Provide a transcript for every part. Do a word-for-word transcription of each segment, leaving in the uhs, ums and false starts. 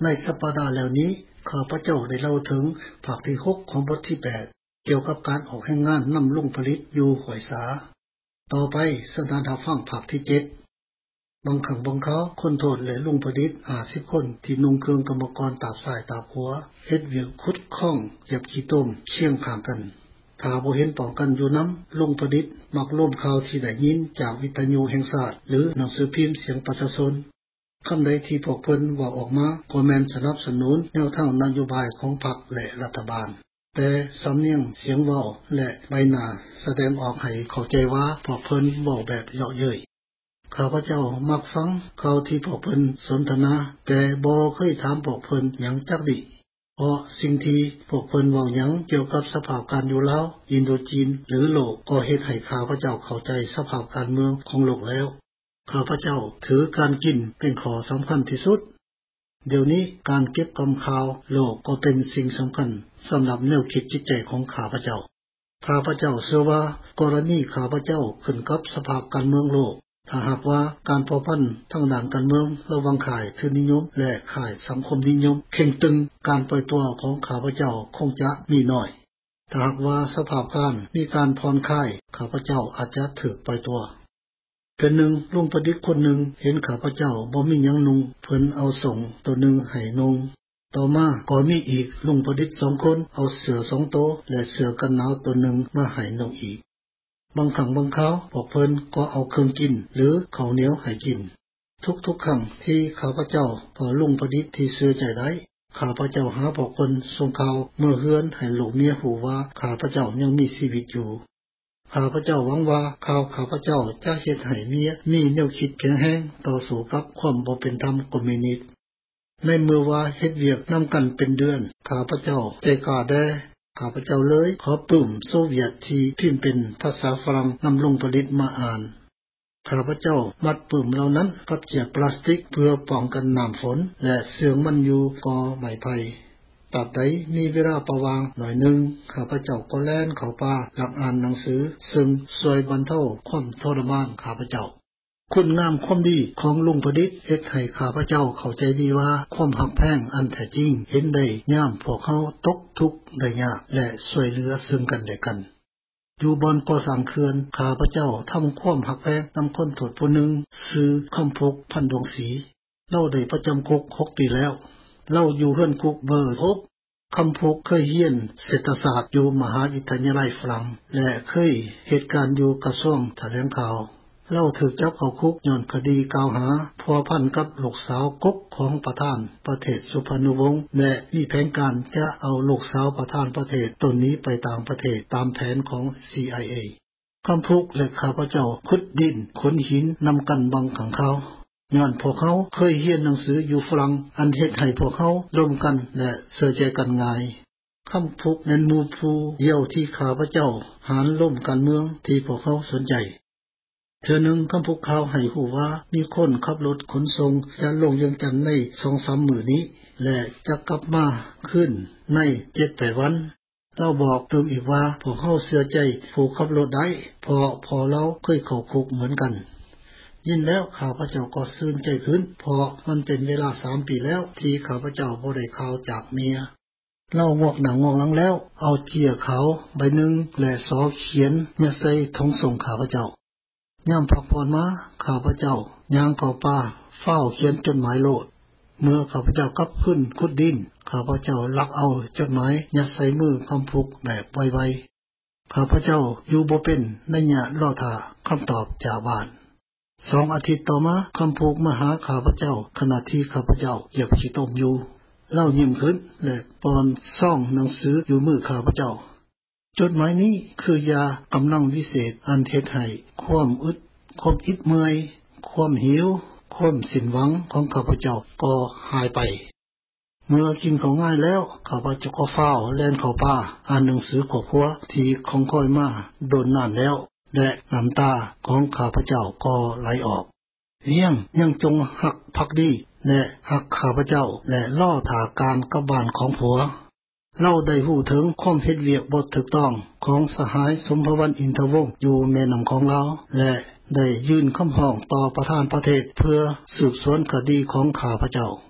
ในสัปดาห์แล้วนี้ข้าพเจ้าได้เล่าถึงภาคที่หกของบทที่แปดเกี่ยวกับการออกแห่งงานนำลงผลิตอยู่หวยสาต่อไปสถานรับฟังภาคที่เจ็ดบางขังบางเขาคนโทษและลุงผลิตห้าสิบคนที่นุ่งเครื่องกรรมกรตาบสายตาบหัวเฮ็ดเวียกขุดข้องเหยียบขี้ต้มเคียงข้างกันถ้าบ่เห็นป้องกันอยู่นําลุงผลิตมักล่มข่าวที่ได้ยินจากวิทยุแห่งชาติหรือหนังสือพิมพ์เสียงประชาชนคำใดที่พวกเพิ่นว่าออกมาก็แม่นสนับสนุนแนวทางนโยบายของพรรคและรัฐบาลแต่สำเนียงเสียงเว้าและใบหน้าแสดงออกให้เข้าใจว่าพวกเพิ่นเว้าแบบเยาะเย้ยข้าพเจ้ามักฟังข่าวที่พวกเพิ่นสนทนาแต่บ่เคยถามพวกเพิ่นหยังจักดิเพราะสิ่งที่พวกเพิ่นเว้าหยังเกี่ยวกับสภาพการอยู่ลาวอินโดจีนหรือโลกก็เฮ็ดให้ข้าพเจ้าเข้าใจสภาพการเมืองของโลกแล้วข้าพเจ้าถือการกินเป็นข้อสําคัญที่สุดเดี๋ยวนี้การเก็บกำข่าวโลกก็เป็นสิ่งสําคัญสําหรับแนวคิดจิตใจของข้าพเจ้าข้าพเจ้าเชื่อว่ากรณีข้าพเจ้าขึ้นกับสภาพการเมืองโลกถ้าหากว่าการพอพันทั้งด้านการเมืองระหว่างข่ายทุนนิยมและข่ายสังคมนิยมเข่งตึงการปล่อยตัวของข้าพเจ้าคงจะมีน้อยถ้าหากว่าสภาพการมีการผ่อนคลายข้าพเจ้าอาจจะถูกปล่อยตัวเป็นหนึ่งลุงประดิษฐ์คนหนึ่งเห็นข้าพเจ้าบ่มีหยังนุ่งเพิ่นเอาส่งตัวหนึ่งให้นุ่งต่อมาก็มีอีกลุงประดิษฐ์สองคนเอาเสือสองโตและเสือกันหนาวตัวหนึ่งมาให้นุ่งอีกบางครั้งบางคราวพวกเพิ่นก็เอาเครื่องกินหรือข้าวเหนียวให้กินทุกๆครั้งที่ข้าพเจ้าพอลุงประดิษฐ์ที่เชื่อใจได้ข้าพเจ้าหาพวกเพิ่นส่งข่าวเมื่อเฮือนให้ลูกเมียฮู้ว่าข้าพเจ้ายังมีชีวิตอยู่ข้าพเจ้าหวังว่าข่าวข้าพเจ้าจะเฮ็ดให้เมียมีแนวคิดแข็งแรงต่อสู้กับความบ่เป็นธรรมคอมมิวนิสต์ในเมื่อว่าเฮ็ดเวียกนํากันเป็นเดือนข้าพเจ้าใจกล้าแดข้าพเจ้าเลยขอปึ้มโซเวียตที่พิมพ์เป็นภาษาฝรั่งนําลงผลิตมาอ่านข้าพเจ้ามัดปึ้มเหล่านั้นกับเจียพลาสติกเพื่อป้องกันน้ําฝนและเสื่องมันอยู่กอไม้ไผ่ตราบใดมีเวลาประวางหน่อยนึงข้าพเจ้าก็แล่นเข้าป่าหลักอ่านหนังสือซึ่งช่วยบรรเทาความทรมานข้าพเจ้าคุณงามความดีของลุงประดิษฐ์เฮ็ดให้ข้าพเจ้าเข้าใจดีว่าความหักแพงอันแท้จริงเห็นได้ยามพวกเขาตกทุกข์ได้ยากและช่วยเหลือซึ่งกันและกันอยู่บอนก่อสร้างเขื่อนข้าพเจ้าทำความหักแพงนําคนโทษผู้หนึ่งชื่อคำพกพันดวงศรีเราได้ประจําคุกหกปีแล้วเราอยู่เฮือนคุกเบอร์หกคำพกเคยเรียนเศรษฐศาสตร์อยู่มหาวิทยาลัยฝรั่งและเคยเหตุการณ์อยู่กระทรวงแถลงข่าวเราถูกจับเข้าคุกย้อนคดีกล่าวหาพัวพันกับลูกสาวกกของประธานประเทศสุพรรณวงศ์และมีแผนการจะเอาลูกสาวประธานประเทศตนนี้ไปต่างประเทศตามแผนของ ซี ไอ เอ คำพุกและข้าพเจ้าขุดดินขนหินนํากันบังขังเขาย้อนพวกเขาเคยเรียนหนังสืออยู่ฝรั่งอันเฮ็ดให้พวกเขาร่วมกันและเชื่อใจกันง่ายคำพุกนั้นหมู่ผู้เดียวที่ข้าพเจ้าหารร่วมกันเมืองที่พวกเขาสนใจเทื่อนึงคำพุกข่าวให้ฮู้ว่ามีคนขับรถขนส่งจะลงเวียงจันทน์ใน สองถึงสาม มื้อนี้และจะกลับมาขึ้นใน เจ็ดถึงแปด วันเราบอกเติมอีกว่าพวกเขาเชื่อใจผู้ขับรถได้เพราะพอเราเคยเข้าคุกเหมือนกันยินแล้วข้าพเจ้าก็ซื่นใจขึ้นเพราะมันเป็นเวลาสามปีแล้วที่ข้าพเจ้าบ่ได้ข่าวจากเมียเรางอกหนังงอกหลังแล้วเอาเจียเขาใบหนึ่งและสอเขียนเนี่ยใส่ทงส่งข้าพเจ้ายามพักผ่อนมาข้าพเจ้าย่างเข้าป่าเฝ้าเขียนจดหมายโลดเมื่อข้าพเจ้ากลับขึ้นขุดดินข้าพเจ้าลักเอาจดหมายยัดใส่มือคำพุกแบบไวๆข้าพเจ้าอยู่บ่เป็นในยะรอท่าคำตอบจากบ้านสองอาทิตย์ต่อมาคำพุกมาหาข้าพเจ้าขณะที่ข้าพเจ้าเหยียบขี้ต้มอยู่เล่ายิ้มขึ้นและปอนซ่องหนังสืออยู่มือข้าพเจ้าจดหมายนี้คือยากำลังวิเศษอันเฮ็ดให้ความอึดความอิดเมื่อยความหิวความสิ้นหวังของข้าพเจ้าก็หายไปเมื่อกินของง่ายแล้วข้าพเจ้าก็ฟ้าวแล่นเข้าป่าอ่านหนังสือครอบครัวที่คงค่อยมาโดนนานแล้วและน้ำตาของข้าพเจ้าก็ไหลออกเลี้ยงยังจงหักภักดีและหักข้าพเจ้าและล่อถาการกับบ้านของผัวเราได้หู้ถึงความเฮ็ดเวียกบ่ถูกต้องของสหายสมภวันอินทวงศ์อยู่แม่น้ําของเราและได้ยื่นคำร้องต่อประธานประเทศเพื่อสืบสวนคดีของข้าพเจ้า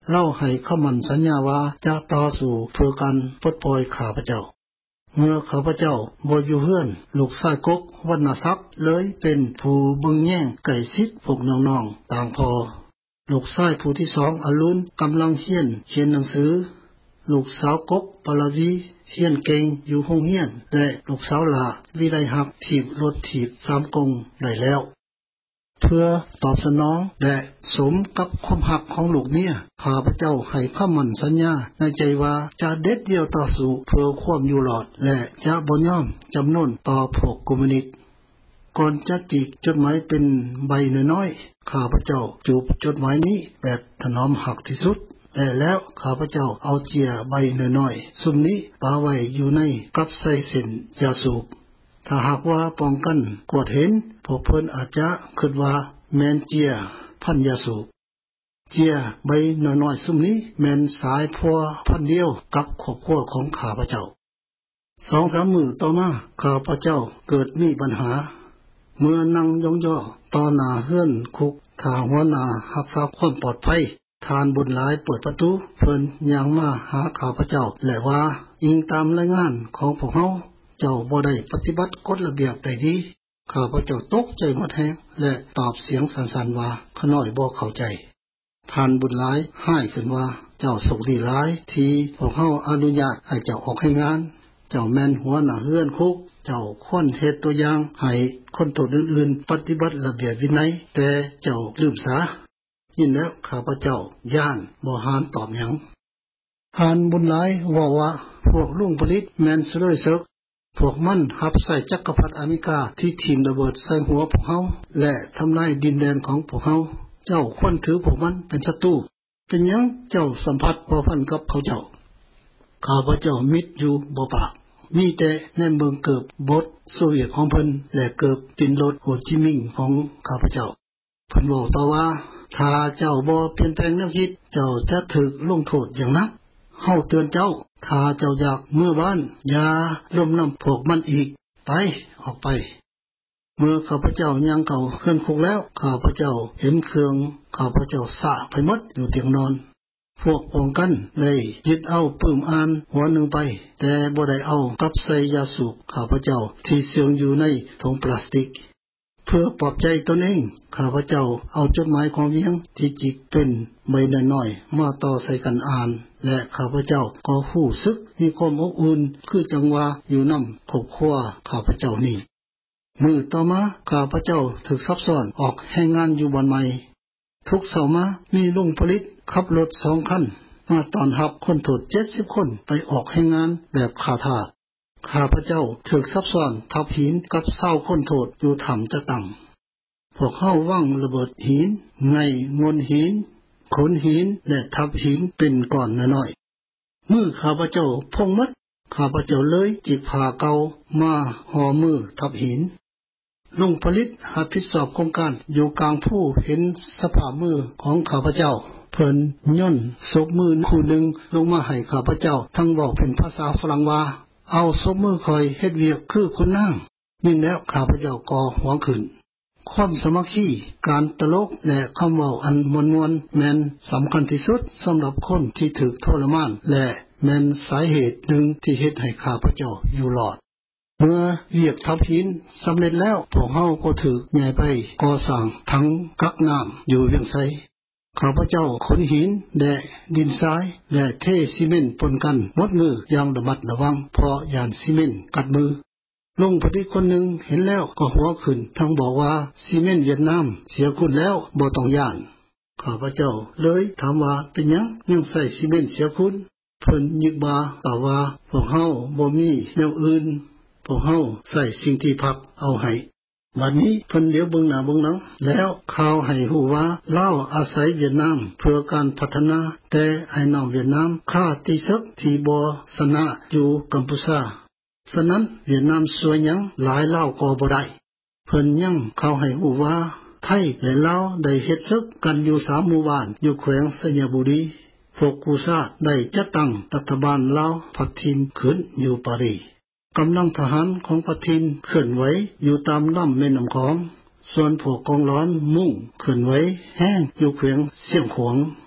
เล่าให้คำมั่นสัญญาว่าจะต่อสู้เพื่อการปลดปล่อยข้าพเจ้าเมื่อข้าพเจ้าบ่อยู่เฮือนลูกชายกกวรรณทรัพย์เลยเป็นผู้เบิ่งแย่งใกล้ชิดพวกน้องๆต่างพอลูกชายผู้ที่สองอรุณกำลังเรียนเขียนหนังสือลูกสาวกกปลวีเรียนเก่งอยู่โรงเรียนและลูกสาวหลาวิไลหักถีบรถถีบสามกงได้แล้วเพื่อตอบสนองและสมกับความหักของลูกเมียข้าพเจ้าให้คำมั่นสัญญาในใจว่าจะเด็ดเดี่ยวต่อสู้เพื่อความอยู่รอดและจะบ่ยอมจำนนต่อพวกคอมมิวนิสต์ก่อนจะจิกจดหมายเป็นใบน้อยๆข้าพเจ้าจูบจดหมายนี้แบบถนอมหักที่สุดและแล้วข้าพเจ้าเอาเจียใบน้อยๆซุมนี้ปาไว้อยู่ในกับใส่เส้นยาสูบถ้าหากว่าป้องกันกวดเห็นพวกเพิ่นอาจจะคิดว่าแม่นเจียพันยาสูบเจียใบน้อยๆซุมนี้แม่นสายพัวพันเดียวกับครอบครัวของข้าพเจ้า สองสาม มื้อต่อมาข้าพเจ้าเกิดมีปัญหาเมื่อนั่งย่องย่อต่อหน้าเฮือนคุกถ้าหัวหน้ารักษาความปลอดภัยทานบุญหลายเปิดประตูเพิ่นย่างมาหาข้าพเจ้าและว่าอิงตามรายงานของพวกเฮาเจ้าบ่ได้ปฏิบัติกฎระเบียบใดดีข้าพเจ้าตกใจหมดแฮงและตอบเสียงสั่นๆว่าขน้อยบ่เข้าใจทานบุญหลายให้ขึ้นว่าเจ้าโชคดีหลายที่พวกเฮาอนุญาตให้เจ้าออกให้งานเจ้าแม่นหัวหน้าเฮือนคุกเจ้าควรเฮ็ดตัวอย่างให้คนโทษอื่นๆปฏิบัติระเบียบวินัยแต่เจ้าลืมซะยินแล้วข้าพเจ้าย่านบ่หานตอบหยังทานบุญหลายว่าว่าพวกลุงผลิตแม่นซะเลยซึกพวกมันรับใส่จักรพรรดิอเมริกาที่ทิ่มระเบิดใส่หัวพวกเฮาและทำลายดินแดนของพวกเฮาเจ้าควรถือพวกมันเป็นศัตรูเป็นหยังเจ้าสัมผัสบ่พันกับเขาเจ้าข้าพเจ้ามิดอยู่บ่ปากมีแต่แนมเบิงเกิบบทโซเวียตของเพิ่นและเกิบตินรถโฮจิมินห์ของข้าพเจ้าเพิ่นบอกต่อว่าถ้าเจ้าบ่เปลี่ยนแปลงแนวคิดเจ้าจะถูกลงโทษอย่างหนักเฮาเตือนเจ้าถ้าเจ้าอยากเมื่อบ้านอย่าล้มน้ำพวกมันอีกไปออกไปเมื่อข้าพเจ้าย่างเข้าเฮือนคุกแล้วข้าพเจ้าเห็นเครื่องข้าพเจ้าสะไปหมดอยู่เตียงนอนพวกป้องกันเลยยึดเอาปื้มอ่านหัวหนึ่งไปแต่บ่ได้เอากับใส่ยาสูบข้าพเจ้าที่เสื่องอยู่ในถุงพลาสติกเพื่อปลอบใจตนเองข้าพเจ้าเอาจดหมายของเวียงที่จิกเป็นใบน้อยๆมาต่อใส่กันอ่านและข้าพเจ้าก็รู้สึกมีความอบอุ่นคือจังว่าอยู่นำครอบครัวข้าพเจ้านี่มื้อต่อมาข้าพเจ้าถูกซับซ้อนออกแห่งงานอยู่บ่อนใหม่ทุกเช้ามามีลุงผลิตขับรถสองคันมาต้อนรับคนโทษเจ็ดสิบคนไปออกแห่งงานแบบขาทาสข้าพเจ้าถูกซับซ้อนทับหินกับเศร้าคนโทษอยู่ถ้ำจะตังพวกเฮาวางระเบิดหินไงงนหินขนหินและทับหินเป็นก้อนน้อยๆมือข้าพเจ้าพองมัดข้าพเจ้าเลยจิกผ้าเก่ามาห่อมือทับหินลุงผลิตรับผิดชอบโครงการอยู่กลางผู้เห็นสภาพมือของข้าพเจ้าเพิ่นย่นศพมือคู่หนึ่งลงมาให้ข้าพเจ้าทั้งบอกเป็นภาษาฝรั่งว่าเอาศพมือคอยเฮ็ดเวียกคือคนนั่งยิ่งแล้วข้าพเจ้าก็หวงขึ้นความสมัครคีการตลกและคำเว้าอันมวลๆแม่นสำคัญที่สุดสำหรับคนที่ถูกทรมานและแม่นสาเหตุหนึ่งที่เฮ็ดให้ข้าพเจ้าอยู่รอดเมื่อเวียกทับหินสำเร็จแล้วพวกเฮาก็ถูกย้ายไปก่อสร้างถังกักน้ำอยู่เวียงไสข้าพเจ้าขนหินและดินทรายและเทซีเมนต์ปนกันหมดมืออย่างระมัดระวังเพราะยานซีเมนต์กัดมือลุงพอดีคนหนึ่งเห็นแล้วก็หัวขึ้นทั้งบอกว่าซีเมนต์เวียดนามเสียคุณแล้วบ่ต้องย่านข้าพเจ้าเลยถามว่าเป็นหยังยังใส่ซีเมนต์เสียคุณเพิ่นยึกบ่าตอบว่าพวกเฮาบ่มีแนวอื่นพวกเฮาใส่สิ่งที่พักเอาให้วันนี้เพิ่นเหลียวเบิ่งหน้าเบิ่งหลังแล้วข่าวให้ฮู้ว่าลาวอาศัยเวียดนามเพื่อการพัฒนาแต่ไอ้น้องเวียดนามค่าติซึกที่บ่ชนะอยู่กัมพูชาฉะนั้นเวียดนามสวยหยังหลายลาวก็บ่ได้เพิ่นยังข่าวให้ฮู้ว่าไทยและลาวได้เฮ็ดศึกกันอยู่สามหมู่บ้านอยู่แขวงสัญญบุรีพวกกูซาได้จัดตั้งรัฐบาลลาวพักถิ่นขึ้นอยู่ปารีสกำลังทหารของปะทินเคลื่อนไหวอยู่ตามลำแม่น้ำของส่วนพวกกองร้อนมุ่งเคลื่อนไหวแห้งอยู่แขวงเสียงขวงข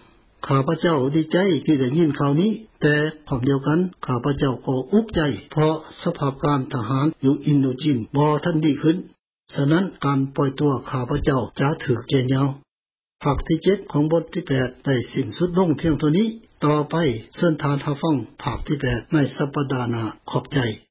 ข้าพเจ้าดีใจที่ได้ยินข่าวนี้แต่พร้อมเดียวกันข้าพเจ้าก็อุกใจเพราะสภาพการทหารอยู่อินโดจีนบ่ทันดีขึ้นฉะนั้นการปล่อยตัวข้าพเจ้าจะถูกแก่ยาวภาคที่เจ็ดของบทที่แปดได้สิ้นสุดลงเพียงเท่านี้ต่อไปเชิญทานรับฟังภาคที่แปดในสัปดาห์หน้าขอบใจ